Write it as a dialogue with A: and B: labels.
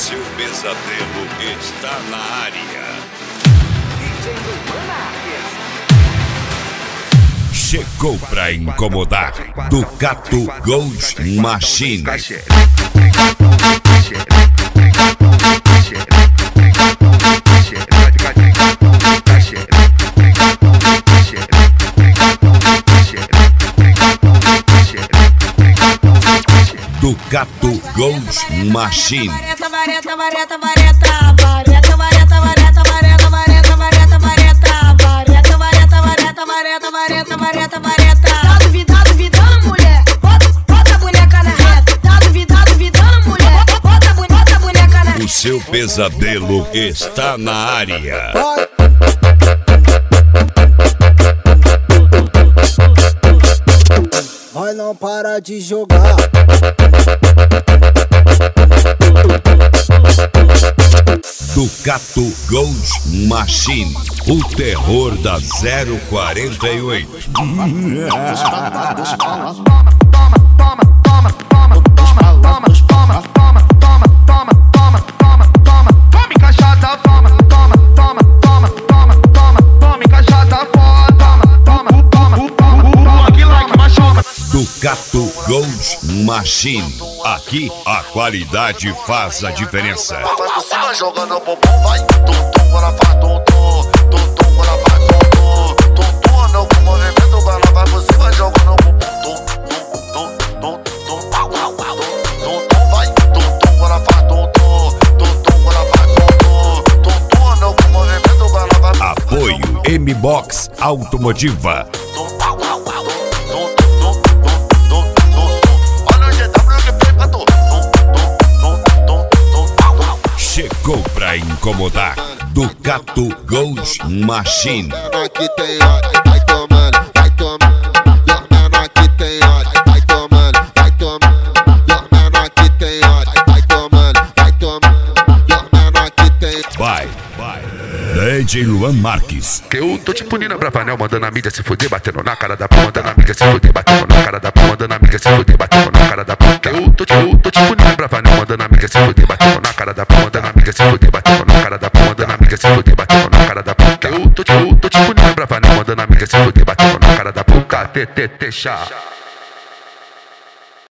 A: seu pesadelo está na área. Chegou pra incomodar. Ducato Gold Machine. Ducato Gold Machine.
B: Tá duvidando, mulher? Bota a boneca na reta. Tá duvidando, mulher? Bota a boneca na reta.
A: O seu pesadelo está na área.
C: Vai, não para de jogar.
A: Ducato Gold Machine, o terror da 048. Ducato Gold Machine, aqui a qualidade faz a diferença.
D: Você vai jogando o bumbum, vai tum-tum, agora faz tum-tum, tum-tum, agora faz tum-tum, tum-tum, não com movimento, agora vai, você vai jogando o bumbum, tum-tum, vai tum-tum, agora faz tum-tum, tum-tum, agora faz tum-tum, tum-tum, não com movimento, agora vai.
A: Apoio M-Box Automotiva. Chegou pra incomodar. Ducato Gold Machine.
D: Aqui tem hora, vai tomando, vai tomando. Your man aqui tem hora, vai tomando, vai tomando. Your man aqui tem hora, vai tomando, vai tomando. Your man aqui tem.
A: Vai. DJ Luan Marques.
E: Que eu tô tipo Nina Bravanel, mandando a mídia se fuder, batendo na cara da p, mandando a mídia se fuder, batendo na cara da p, mandando a mídia se fuder, batendo na cara da p. Que eu tô tipo Nina Bravanel, mandando a mídia se fuder, batendo na cara da p, mandando a mídia se fuder, batendo na cara da p, mandando a mídia se fuder, batendo na cara da p. Que eu tô tipo Nina Bravanel, mandando a mídia se fuder, batendo na cara da p. TTT chá.